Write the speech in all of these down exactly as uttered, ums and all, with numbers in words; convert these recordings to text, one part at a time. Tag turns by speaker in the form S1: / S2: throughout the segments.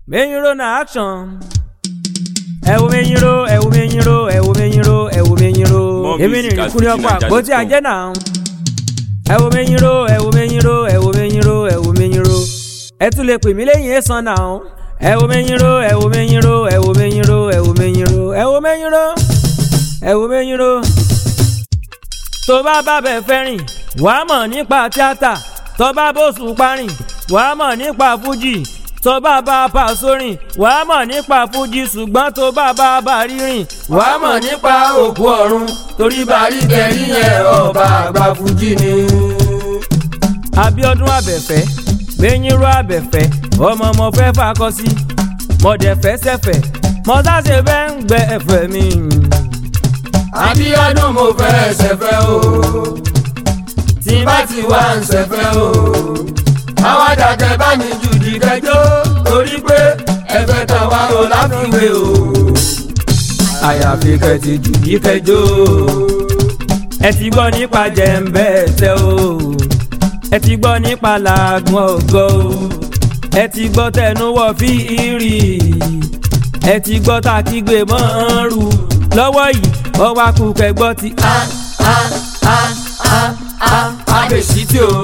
S1: Menyiro na action. Ẹ wo menyiro, ẹ wo menyiro, ẹ wo menyiro, ẹ wo menyiro. Èmi ni ìrìnkúni ọkọ̀ àpótí ajé náà. Ẹ wo menyiro, ẹ wo menyiro, ẹ wo menyiro, ẹ wo menyiro. Ẹ tún lè pè mí lẹ́yìn èsàn náà. Ẹ wo menyiro, ẹ wo menyiro, ẹ wo menyiro, ẹ wo menyiro, ẹ wo menyiro, ẹ wo menyiro. Tó bá bá bẹ̀ fẹ́ rìn, wàá mọ̀ nípa tíátà. Tó bá bóṣù parìn, wàá mọ̀ nípa fújì. Tó bá bá bá sórìn, wàá mọ̀ nípa fújì. Ṣùgbọ́n tó bá bá bá rírìn, wàá mọ̀ nípa òkú ọ̀run. Torí bàrí kẹrí yẹn ọba àgbà fújì ni. Abíọ́dún Abẹ́fẹ́, Menyiro Abẹ́fẹ́, ọmọ mo fẹ́ fakọ sí. Mo dẹ̀ fẹ́ sẹ́fẹ̀, mo sáṣe fẹ́ ń gbẹ ẹ̀fẹ̀ mi.
S2: Abíọ́dún mo fẹ́ ṣẹ̀fẹ̀ o, tí bá ti wá ń ṣẹ̀fẹ̀ o. Àwọn àdàkẹ́ bá mi jù di kẹjọ́, torí pé ẹ̀fẹ̀ tàwa ò láfiwé o.
S1: Àyàfi kẹ́ ti jù di kẹjọ́. Ẹ ti gbọ́ nípa jẹ̀ǹbẹ̀tẹ̀ o, ẹ ti gbọ́ nípa làágùn ọ̀gọ́ o, ẹ ti gbọ́ tẹnuwọ́ fi ìrì, ẹ ti gbọ́ tá a kígbe mọ́ ń rù. Lọ́wọ́ yìí ọwọ́ akúkẹ́ gbọ́ ti a a a a a
S2: Abèsí tí o.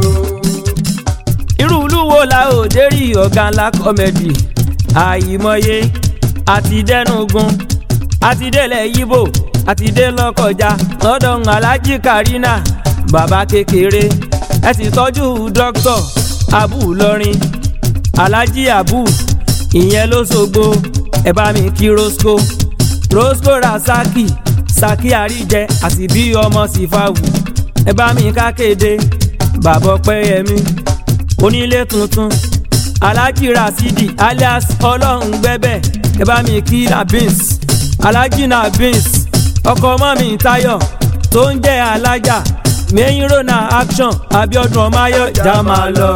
S1: irú olúwo la ò dérí ọ̀gá ńlá kọ́mẹ́dì àìmọye àti dẹnugun àti délẹ̀ yíbò àti dé lọ́kọjá lọ́dọ̀ alájí Karina bàbá kékeré. Ẹ ti tọ́jú dókítà Abu lọ́rin alájí Abu ìyẹn ló ṣògbó. Ẹ bá mi kí Rosco Rosco Rasaki Saki àríjẹ àti bí ọmọ Sífàwù. Ẹ bá mi ká kéde bàbá Ọpẹ́yẹmí onílé tuntun alájí Rasidi alias ọlọ́run gbẹ́bẹ̀. Ẹ bá mi kí Nabins alájí Nabins ọkọ mọ́mí Táyọ̀ tó ń jẹ́ alájà. Menyiro na action Abíọ́dún ọmáyọ já máa lọ.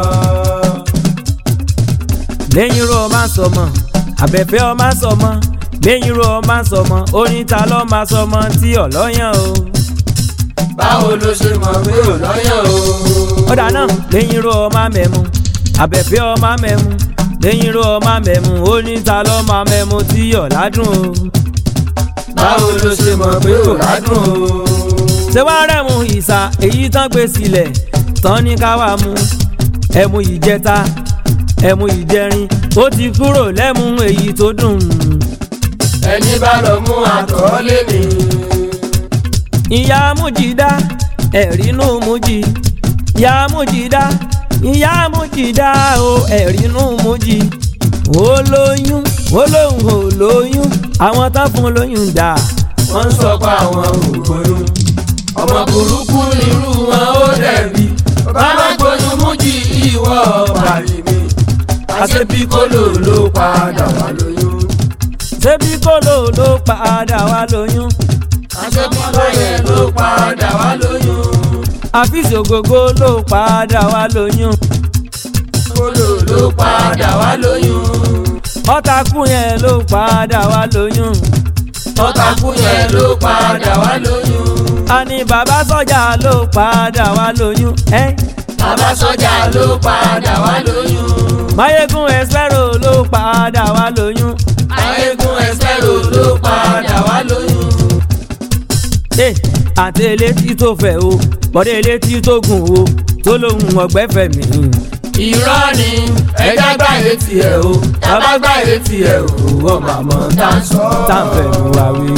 S1: Menyiro ọmọ sọmọ Abẹ́fẹ́ ọmọ sọmọ Menyiro ọmọ sọmọ oníta lọ́mọ sọmọ tí ọlọ́yàn o.
S2: Báwo ló ṣe mọ̀ pé ọlọ́yàn o.
S1: Ọ̀dà náà Menyiro ọmọ mẹ́mu Abẹ́fẹ́ ọmọ mẹ́mu Menyiro ọmọ mẹ́mu oníta lọ́mọ mẹ́mu tí ọ̀làdùn o.
S2: Báwo ló ṣe mọ̀ pé ọ̀làdùn o.
S1: Ṣé wàá rẹ̀mú ìsà èyí tán gbé sílẹ̀ tán ní ká wá mú. Ẹmu ìjẹta ẹmu ìjẹrin ó ti kúrò lẹ́mu èyí tó dùn.
S2: Ẹni bá lọ mú àtọ̀ lé mi.
S1: Ìyá Mújìdá ẹ̀rínú Mújì ìyá Mújìdá ìyá Mújìdá o ẹ̀rínú Mújì. Ó lóyún ó lóhùn ó lóyún àwọn tán fún lóyún dà.
S2: Wọ́n ń sọ pé àwọn ògbóyún. Ọmọ burúkú nírú wọn ó dẹ̀bi. Bàbá gbóyún Mújì ìwọ bàrí mi. Àṣebí kóló ló padà wá lóyún.
S1: Ṣebí kóló ló padà wá lóyún.
S2: Àṣebí lóye ló padà wá lóyún.
S1: Àfíìsì ògógó ló padà wá lóyún.
S2: Kóló ló padà wá lóyún.
S1: Ọ̀tàkù yẹn ló padà wá lóyún.
S2: Ọ̀tàkù yẹn ló padà wá lóyún.
S1: Àní bàbá sọ́jà ló padà wá lóyún. Eh?
S2: Bàbá sọ́jà ló padà wá lóyún.
S1: Máyégún Espero ló padà wá lóyún.
S2: Máyégún Espero ló padà wá lóyún.
S1: Ẹ àti elétí tó fẹ̀ o bọ́dé elétí tó gùn o tó lóhùn ọ̀gbẹ́fẹ̀ mi.
S2: Irọ́ ni ẹja gbá etí ẹ̀ o bàbá gbá etí ẹ̀ o wọ́n máa mọ̀ tá a sọ.
S1: Tá a fẹ́ nu wa wí.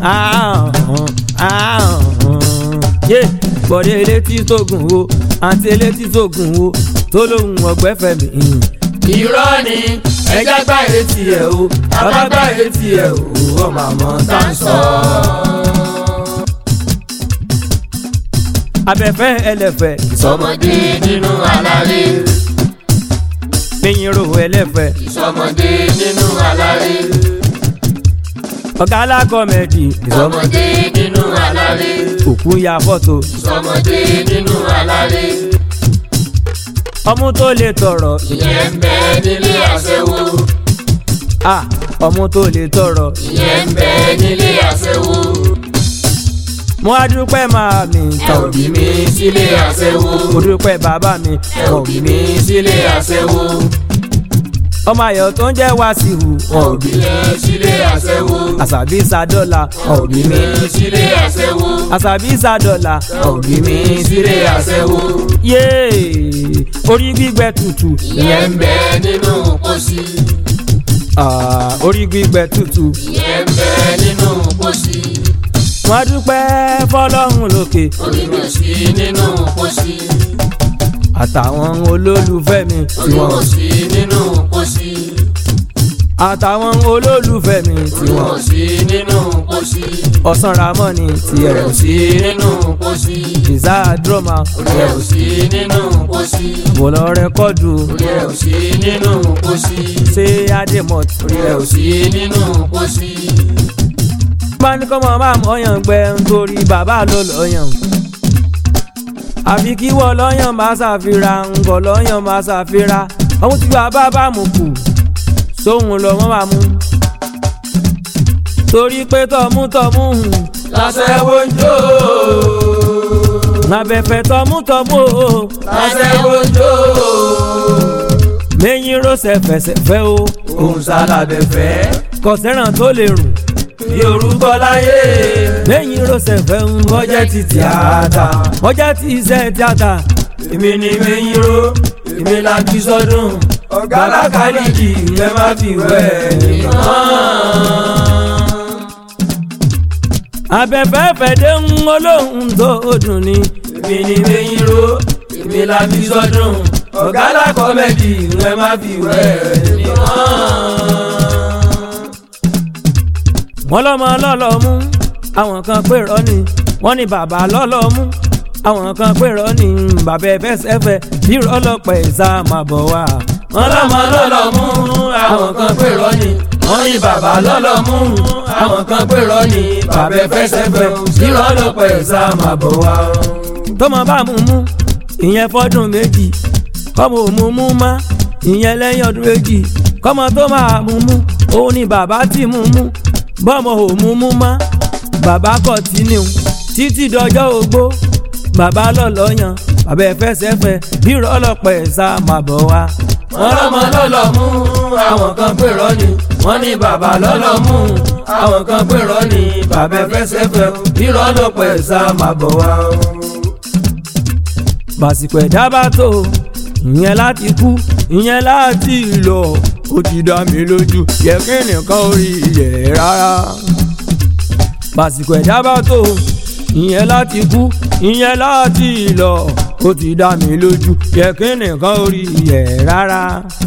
S1: Yé bọ́dé elétí tó gùn o àti elétí tó gùn o tó lóhùn ọ̀gbẹ́fẹ̀ mi.
S2: Irọ́ ni ẹja gbá etí ẹ̀ o bàbá gbá etí ẹ̀ o wọ́n máa mọ̀ tá a sọ.
S1: Abẹ́fẹ́ ẹlẹ́fẹ́
S2: Ìsọmọdé nínú aláré.
S1: Menyiro ẹlẹ́fẹ́
S2: Ìsọmọdé nínú aláré.
S1: ọ̀gá alákọ̀mẹ́dì
S2: Ìsọmọdé nínú aláré.
S1: òkú ya fọ́tò.
S2: Ìsọmọdé nínú aláré.
S1: Ọmú tó lè tọrọ.
S2: Ìyẹn ń bẹ nílé aṣẹ́wó.
S1: Ah, ọmú tó lè tọrọ.
S2: Ìyẹn ń bẹ nílé aṣẹ́wó.
S1: Mo á dúpẹ́ màá mi.
S2: Ẹ ò bí mi sílé aṣẹ́wó.
S1: Mo dúpẹ́ bàbá mi.
S2: Ẹ ò bí mi sílé aṣẹ́wó.
S1: ọmọ ayọ̀ tó ń jẹ́ Wàsíù.
S2: wọn ò bí mi sílé aṣẹ́wó.
S1: Àṣàbí Sàdọ́là wọn ò bí mi
S2: sílé aṣẹ́wó.
S1: Àṣàbí Sàdọ́là
S2: wọn ò bí mi sílé aṣẹ́wó.
S1: yéé orí gbígbẹ tutù.
S2: ìyẹn ń bẹ nínú pósí.
S1: orí gbígbẹ tutù.
S2: ìyẹn ń bẹ nínú pósí.
S1: wọ́n dúpẹ́ fọlọ́run lókè.
S2: orí mi ò sí nínú pósí.
S1: àtàwọn olólùfẹ́ mi
S2: orí mi ò sí nínú pósí.
S1: àtàwọn olólùfẹ́ mi
S2: orí mi ò sí nínú pósí.
S1: Ọ̀sán Ramoni tiẹ̀
S2: orí mi ò sí nínú pósí.
S1: ìzá droma
S2: orí mi ò sí nínú pósí.
S1: bọ̀lọ̀ rẹ́kọ́dù
S2: orí mi ò sí nínú pósí.
S1: ṣé Adémọ́t
S2: orí mi ò sí nínú pósí.
S1: bá ní kọ́mọ máa mọ̀ọ́yàn gbẹ nítorí bàbá ló lọ́yàn àfi kí wọ́n lọ́yàn máa ṣàfihàn ńgọ̀ lọ́yàn máa ṣàfihàn ọ̀hún tí bàbá bá mú kù sóhun lọ́mọ́ máa mú torí pé tọmú tọmú
S2: lásẹ̀wò ń jó.
S1: nàbẹ̀fẹ̀ tọmú tọmú
S2: lásẹ̀wò ń jó.
S1: mẹ́yìn ró ṣẹ̀fẹ̀ṣẹ̀fẹ̀ o
S2: òun ṣàlàbẹ̀fẹ̀.
S1: kọ̀sẹ́ràn tó lè rùn
S2: bí orúkọ láyé.
S1: mẹ́yìn ró ṣẹ̀fẹ̀ ń
S2: bọ́jẹ́ ti tíátà.
S1: ọjà tí iṣẹ́ tíátà
S2: èmi ni mẹ́yìn ró èmi la bí sọ́dún. ọ̀gá lákàlìkì ẹ má fi wẹ̀ nìkan.
S1: abẹ́fẹ́ fẹ̀dé ń olóhùn tó dùn ni.
S2: èmi ni mẹ́yìn ró èmi la bí sọ́dún. ọ̀gá lákọ́mẹ́dì ẹ má fi wẹ̀ nìkan.
S1: wọ́n lọ́mọ lọ́lọ́ mú àwọn kan pé rọ́ ni wọ́n ní bàbá lọ́lọ́ mú àwọn kan pé rọ́ ni bàbá ẹ̀fẹ́ sẹ́fẹ́ bí rọ́lọ́pẹ̀ ìsá máa bọ̀ wá.
S2: wọ́n lọ́mọ lọ́lọ́ mú àwọn kan pé rọ́ ni wọ́n ní bàbá lọ́lọ́ mú àwọn kan pé rọ́ ni bàbá ẹ̀fẹ́ sẹ́fẹ́ bí rọ́lọ́pẹ̀ ìsá máa bọ̀ wá.
S1: tọ́mọ bá mú mú ìyẹn fọ́dún méjì kọ́mọ ò mú mú má ìyẹn lẹ́yìn ọdún méjì kọ́mọ tó máa mú mú òun ni bàbá tí mú mú bọ́mọ ò mú mú má bàbá kọ̀tínú títí dọjọ́ ogbó bàbá lọ́lọ́yàn bàbá ẹ̀fẹ́ sẹ́fẹ́ bí rọ́lọ́pẹ̀ ẹ̀sà máa bọ̀ wá.
S2: wọ́n lọ́mọ lọ́lọ́ mú àwọn kan pé rọ́ ni wọ́n ní bàbá lọ́lọ́ mú àwọn kan pé rọ́ ni bàbá ẹ̀fẹ́ sẹ́fẹ́ bí rọ́lọ́pẹ̀ ẹ̀sà máa bọ̀ wá.
S1: bàsìkò ẹ̀dá bá tó ìyẹn láti kú ìyẹn láti lọ ó ti dá mi lójú yẹ kí nìkan orí yẹ rárá. bàsìkò ẹ̀dá bá tó ìyẹn láti kú ìyẹn láti lọ ó ti dá mi lójú yẹ kí nìkan orí yẹ rárá.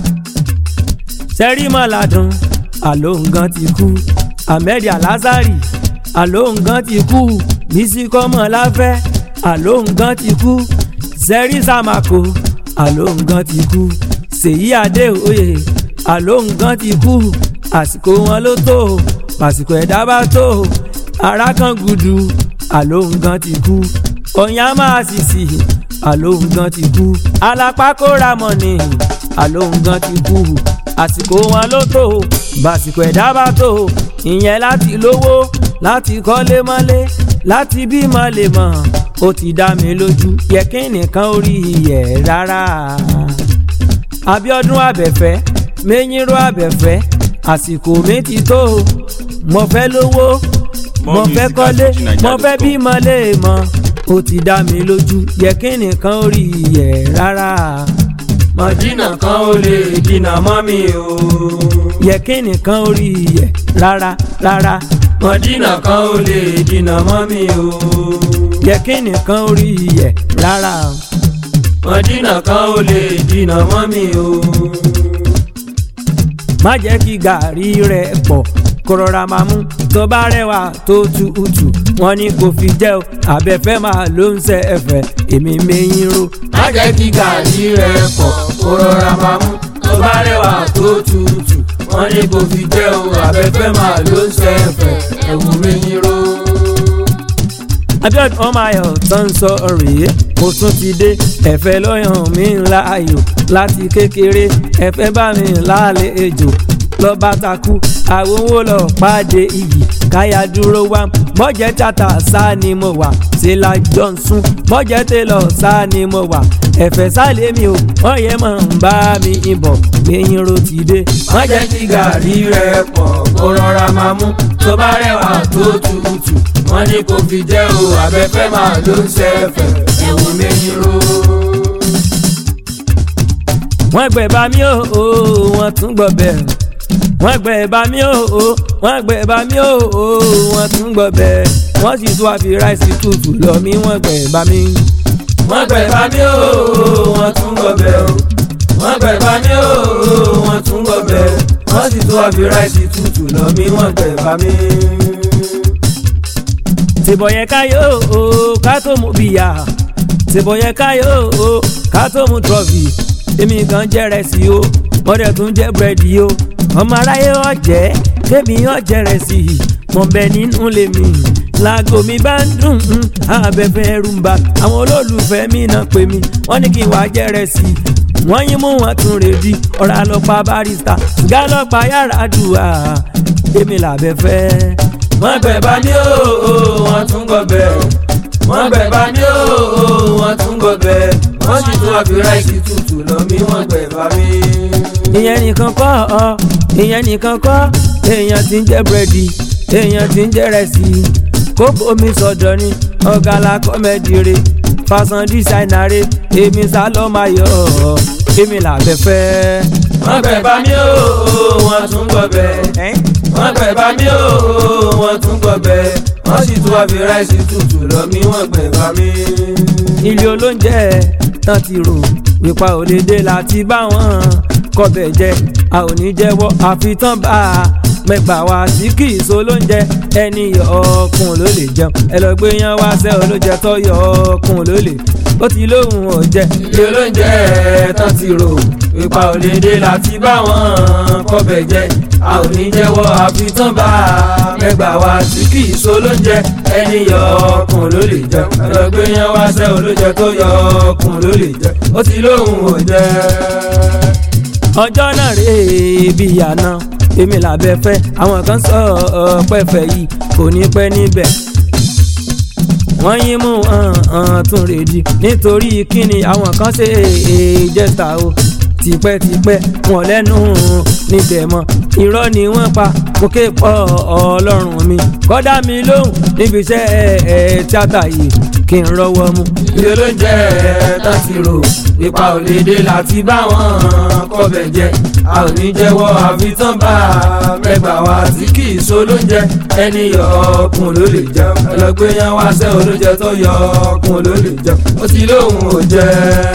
S1: sẹ́rí mọ́ládùn àlóǹgán ti kú Ahmed Alazari àlóǹgán ti kú Bísí Kọ́mọláfẹ́ àlóǹgán ti kú Sẹ́rí Sàmàkò àlóǹgán ti kú Ṣèyí Adéoyè àlóǹgán ti kú àsìkò wọn ló tó àsìkò ẹ̀dá bá tó ara kan gudu àlóǹgán ti kú Ọ̀yàmá Àṣìṣì àlóǹgán ti kú Alápákó Ramoni àlóǹgán ti kú àsìkò wọn ló tó bàsìkò ẹ̀dá bá tó ìyẹn láti lówó láti kọ́lé mọ́lé láti bímọ lè mọ̀ ó ti dá mi lójú yẹ kí nìkan orí ẹ̀ rárá. Abíọ́dún Abẹ́fẹ́ Mẹ́yìnró Abẹ́fẹ́ àsìkò mi ti tó mo fẹ́ lówó mo fẹ́ kọ́lé mo fẹ́ bímọ lè mọ̀ ó ti dá mi lójú yẹ kí nìkan orí ẹ̀ rárá.
S2: Mọ̀dínà kan ó lè dínà mọ́ mi o.
S1: Yẹ kí nìkan orí ẹ̀ rárá rárá.
S2: Mọ̀dínà kan ó lè dínà mọ́ mi o.
S1: Yẹ kí nìkan orí ẹ̀ rárá.
S2: Mọ̀dínà kan ó lè dínà mọ́ mi o.
S1: Má jẹ́ kí gàrí rẹ̀ pọ̀ kó rọra máa mú tó bá rẹwà tó tutù wọ́n ní kò fi jẹ́ o Abẹ́fẹ́ máa ló ń ṣe ẹ̀fẹ̀ èmi Mẹ́yìnró.
S2: Má jẹ́ kí gàrí rẹ̀ pọ̀ kó rọra máa mú tó bá rẹwà tó tutù wọ́n ní kò fi jẹ́ o Abẹ́fẹ́ máa ló ń ṣe ẹ̀fẹ̀ ẹ̀wù Mẹ́yìnró.
S1: Abíọ́dún ọmọ ayọ̀ tó ń sọ rèé mo tún ti dé ẹ̀fẹ̀ lọ́yàn mi ńlá ayò láti kékeré ẹ̀fẹ̀ bá mi lálẹ́ ejò lọ́ba takú àwọn owó lọ pàdé iyì káyà dúró wá mọ́jẹ́ tata sá ni mo wà sílá Johnson mọ́jẹ́ télọ̀ sá ni mo wà ẹ̀fẹ̀ sálẹ̀ mi ò wọ́n yẹ mọ̀ ń bá mi ìbọ̀ lẹ́yìn ro ti dé.
S2: mọ́jẹ́ kí gàrí rẹ̀ pọ̀ kó rọra máa mú tó bá rẹwà tó tutù wọ́n ní kò fi jẹ́ o abẹ́fẹ́ máa ló ń ṣẹ̀fẹ̀ ẹ̀wọ̀n lẹ́yìn ro.
S1: wọ́n gbẹ̀ bá mi ò wọ́n tún gbọ́ bẹ̀rẹ̀ wọ́n gbẹ̀ bá mi ò wọ́n gbẹ̀ bá mi ò wọ́n tún gbọ́ bẹ̀rẹ̀ wọ́n sì tún àfi ráìsì tútù lọ mí wọ́n gbẹ̀ bá mi.
S2: wọ́n gbẹ̀ bá mi ò wọ́n tún gbọ́ bẹ̀rẹ̀ wọ́n gbẹ̀ bá mi ò wọ́n tún gbọ́ bẹ̀rẹ̀ wọ́n sì tún àfi ráìsì tútù lọ mí wọ́n gbẹ̀ bá mi.
S1: tìbọ̀ yẹn káyọ̀ ká tó mú bìyà tìbọ̀ yẹn káyọ̀ ká tó mú trọ́fì èmi kan jẹ́ rẹsì o mọ́dẹ̀ tún jẹ́ búrẹ́dì o ọmọ aráyé ọ̀jẹ́ kémi ọ̀jẹ́ rẹsì mọ̀ bẹ́ẹ̀ nínú lèmi láago mi bá ń dùn abẹ́fẹ́ ẹrù ń bá àwọn olólùfẹ́ mi náà pè mí wọ́n ní kí n wá jẹ́ rẹsì wọ́n yín mú wọn tún rèébi ọ̀rọ̀ àlọ́pàá barista ṣùgbọ́n àlọ́pàá yàrá dùà èmi làbẹ́fẹ́.
S2: wọ́n gbẹ̀ bá ní o wọ́n tún gbọ́ bẹ́ẹ̀ wọ́n gbẹ̀ bá ní o wọ́n tún gbọ́ bẹ́ẹ̀ wọ́n sì tún àfi ráìsì tútù lọ mí wọ́n gbẹ̀ bá mi.
S1: ìyẹn nìkan kọ́ ọ ìyẹn nìkan kọ́ èèyàn ti ń jẹ búrẹ́dì èèyàn ti ń jẹ rẹsì kókó mi sọ̀dọ̀ ni ọ̀gá la kọ́mẹ́dì re fashion designer re èmi sá lọ́ máa yọ ọ́ èmi làbẹ́fẹ́.
S2: wọ́n gbẹ̀ bá mi o wọ́n tún gbọ́ bẹ́ẹ̀ wọ́n gbẹ̀ bá mi o wọ́n tún gbọ́ bẹ́ẹ̀ wọ́n sì tún àfi ráìsì tútù lọ mí wọ́n gbẹ̀ bá mi.
S1: ilé olóúnjẹ tán ti rò wípa òdèdè láti bá wọn kọbẹ̀ jẹ a ò ní jẹ́wọ́ àfi tán bá a mẹ́gbà wá sí kì í so lóúnjẹ ẹni yọ ọkùn ló lè jẹun ẹ lọ gbé yan wá sẹ́ olóúnjẹ tó yọ ọkùn ló lè ó ti lóhùn ọ̀jẹ̀.
S2: ilé olóúnjẹ tán ti rò wípa òdèdè láti bá wọn kọbẹ̀ jẹ a ò ní jẹ́wọ́ àfi tán bá a mẹ́gbà wá sí kì í so lóúnjẹ ẹni yọ ọkùn ló lè jẹun ẹ lọ gbé yan wá sẹ́ olóúnjẹ tó yọ ọkùn ló lè jẹun ó ti lóhùn ọ̀jẹ̀.
S1: ọjọ́ náà rèé bí àná èmi làbẹ́fẹ́ àwọn kan sọ pẹ́fẹ́ yìí kò ní pẹ́ níbẹ̀ wọ́n yín mú tún rèdí nítorí kíni àwọn kan ṣe jẹ́ta o tipẹ́tipẹ́ wọn lẹ́nu níbẹ̀ mọ́ irọ́ ni wọ́n pa mo ké pọ̀ ọlọ́run mi kọ́dá mi lóhùn níbi iṣẹ́ tíátà yìí kí n rọ́wọ́ mú.
S2: ilé olóúnjẹ tán ti rò ipa òdèdè láti bá wọn kọbẹ̀ jẹ a ò ní jẹ́wọ́ àfi tán bá a mẹ́gbà wá tí kì í so lóúnjẹ ẹni yọ ọkùn ló lè jẹun ẹlọgbẹ́ yẹn wá sẹ́ olóúnjẹ tó yọ ọkùn ló lè jẹun ó ti lóhùn ò jẹ́.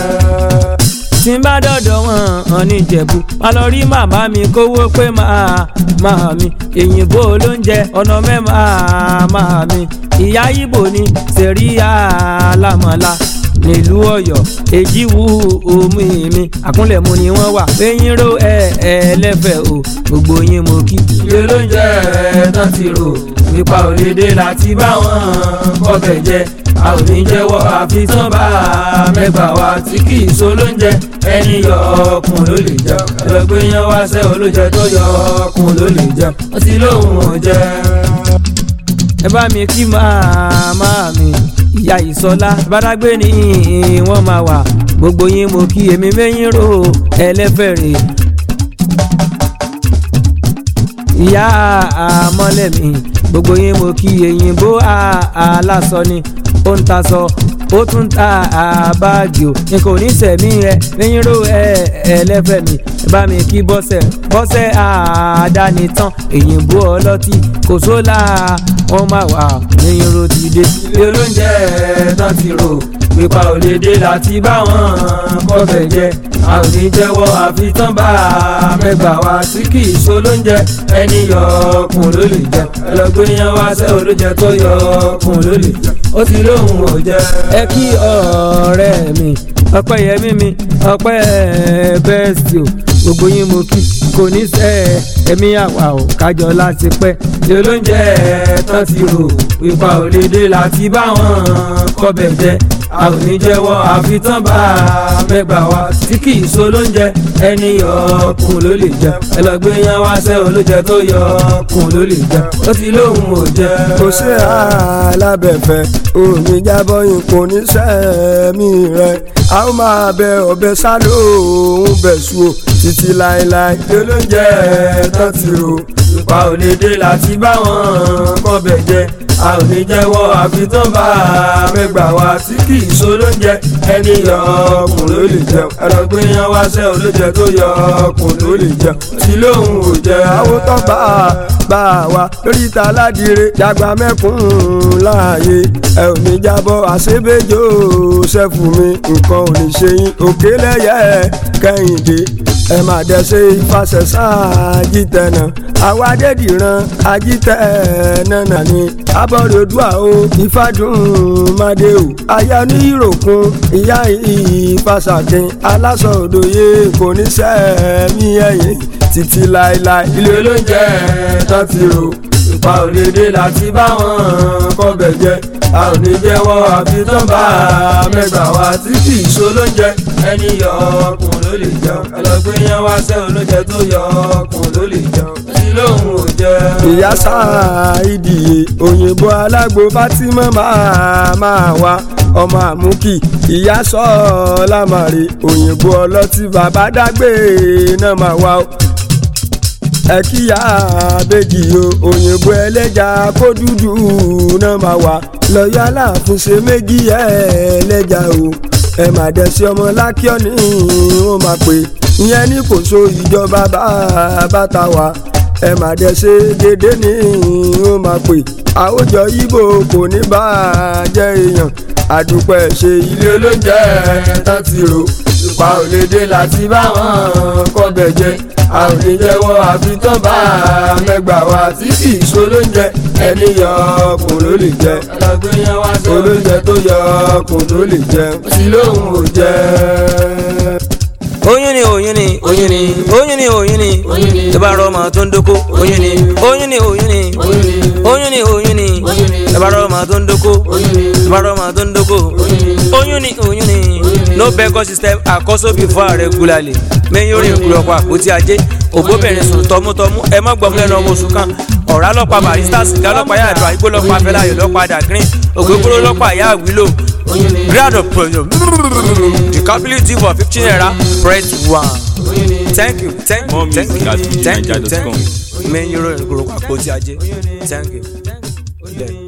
S1: tí n bá dọ̀dọ̀ wọn hàn ní Ìjẹ̀bú má lọ rí màmá mi kówó pé máa máa mi èyìnbó olóúnjẹ ọ̀nà mẹ́ma máa mi ìyá Ìgbò ní sẹ̀ríà lámọ̀lá nílùú Ọ̀yọ́ èjìwú omi mi àkúnlẹ̀mú ni wọ́n wà péyín ró ẹ ẹ lẹ́fẹ̀ẹ́ o gbogbo yín mo kí.
S2: ilé olóúnjẹ tán ti rò ipa òdèdè láti bá wọn kọbẹ̀ jẹ a ò ní jẹ́wọ́ àfi tán bá a mẹ́gbà wá tí kì í so lóúnjẹ ẹni yọ ọkùn ló lè jẹun ẹlẹgbẹ́ yẹn wá sẹ́ olóúnjẹ tó yọ ọkùn ló lè jẹun ó ti lóhùn ò jẹ́.
S1: ẹ bá mi kí màmá mi ìyá Ìsọlá bàdágbé ni wọ́n máa wà gbogbo yín mo kí èmi mẹ́yìn ró ẹlẹ́fẹ̀rẹ̀ ìyá àmọ́lẹ̀mí gbogbo yín mo kí èyìnbó aláṣọ ni ó ń ta sọ ó tún ń ta báàgì o n kò ní sẹ̀mí ẹ lẹ́yìn ró ẹ ẹlẹ́fẹ̀ mi ẹ bá mi kí bọ́sẹ̀ bọ́sẹ̀ àdánitán èyìnbó ọlọ́tí kò sólà wọ́n máa wà lẹ́yìn ró ti dé.
S2: ilé olóúnjẹ tán ti rò pípa òdèdè láti bá wọn kọbẹ̀ jẹ a ò ní jẹ́wọ́ àfi tán bá a mẹ́gbà wá tí kì í so lóúnjẹ ẹni yọ ọkùn ló lè jẹ ẹlọgbẹ́ yẹn wá sẹ́ olóúnjẹ tó yọ ọkùn ló lè jẹ ó ti lóhùn ò jẹ́.
S1: ẹ kí ọ̀rẹ́ mi Ọpẹ́yẹmí mi ọpẹ́ bẹ́ẹ̀sì o gbogbo yín mo kí kò ní sẹ́ ẹ̀mí àwa ò kájọ láti pẹ́.
S2: ilé olóúnjẹ tán ti rò ipa òdèdè láti bá wọn kọbẹ̀ jẹ
S1: a ò ní jẹ́wọ́ àfitán bá a mẹ́gbà wá tí kì í so lóúnjẹ ẹni yọkùn ló lè jẹ ẹ lọ gbé yan wá sẹ́ olóúnjẹ tó yọkùn ló lè jẹ ó ti lóhùn ò jẹ.
S3: kò sí alábẹ̀fẹ̀ omi jábọ̀ ipò nísẹ̀mí rẹ̀ a ó máa bẹ ọbẹ̀ sálò òun bẹ̀ sùn o títí láéláé
S1: olóúnjẹ tán ti rò ipa ò lè dé láti bá wọn kọ́ bẹ̀ jẹ a ò ní jẹ́wọ́ àfitán bá a mẹ́gbà wá tí kì í so lóúnjẹ ẹni yọkùn ló lè jẹun ẹ̀rọ gbé yan wá sẹ́ olóúnjẹ tó yọkùn ló lè jẹun tí lóhùn ò jẹ.
S3: àwọn tó bá a bá a wá lórí ìta aládìrẹ dàgbà mẹ́kùn-ún láàyè ẹ ò ní jábọ̀ àṣebéjò ṣẹ́fù mi nǹkan ò ní ṣe yín òkè lẹ́yẹ kẹ́hìndé ẹ máa dẹ́sẹ̀ ìfàṣẹ̀sán àjítẹ̀nà àwa adédìran àjítẹ̀nà ni abọ́rẹ̀ odua o ìfàdùn mádé o aya ní ìròkun ìyá ìfàṣàkín aláṣọ òdòye kò ní sẹ́ẹ̀mí ẹ̀yìn títí láéláé
S1: ilé olóúnjẹ tán ti rò ipa ò lè dé láti bá wọn kọ́ bẹ̀ jẹ a ò ní jẹ́wọ́ àfitán bá a mẹ́gbà wá tí kì í so lóúnjẹ ẹni yọkùn ló lè jẹun ẹ lọ gbé yan wá sẹ́ olóúnjẹ tó yọkùn ló lè jẹun tí lóhùn ò jẹ.
S3: ìyá Sáìdì òyìnbó alágbo Fátímà máa máa wá ọmọ àmúkì ìyá Sọ́ọ̀lá màrí òyìnbó ọlọ́tí bàbá dágbé náà máa wá o ẹ kíyà àbèjì o òyìnbó ẹlẹ́jà kó dúdú náà máa wà lọ́yọ́ aláàfin ṣe méjì ẹlẹ́jà o ẹ má dẹ̀ sí ọmọ lákíọ́ ní wọ́n máa pè ìyẹn ní kò so ìjọba bàbá wa ẹ má dẹ̀ ṣe dédé ní wọ́n máa pè àwùjọ Ìgbò kò ní bá a jẹ́ èèyàn àdúpẹ́ ṣe ilé olóúnjẹ tán ti rò ipa ò lè dé láti bá wọn kọ́ bẹ̀ jẹ a ò ní jẹ́wọ́ àfitán bá a mẹ́gbà wá tí kì í so lóúnjẹ ẹni yọkùn ló lè jẹ olóúnjẹ tó yọkùn ló lè jẹ tí lóhùn ò jẹ.
S1: oyún ni oyún ni oyún ni oyún ni oyún ni tó bá rọmọ tó ń dóko oyún ni oyún ni oyún ni oyún ni oyún ni tó bá rọmọ tó ń dóko tó bá rọmọ tó ń dóko oyún ni oyún ni no backup system àkọ́sọ́ before regularly mẹ́yìn orí ìkúlọ̀pọ̀ àpótí ajé òbóbìnrin sùn tọmútọmú ẹ má gbọ́n lẹ́nu ọmọ oṣù kan ọ̀rá lọ́pàá barista sìgá lọ́pàá yàrá ìdúrà igbó lọ́pàá afẹ́láyọ̀ lọ́pàá dàgrín ògbógbóró lọ́pàá yà wílò grade of premium the capability for fifteen naira press one thank you thank you thank you thank you thank you mẹ́yìn orí ìkúlọ̀pọ̀ àpótí ajé thank you.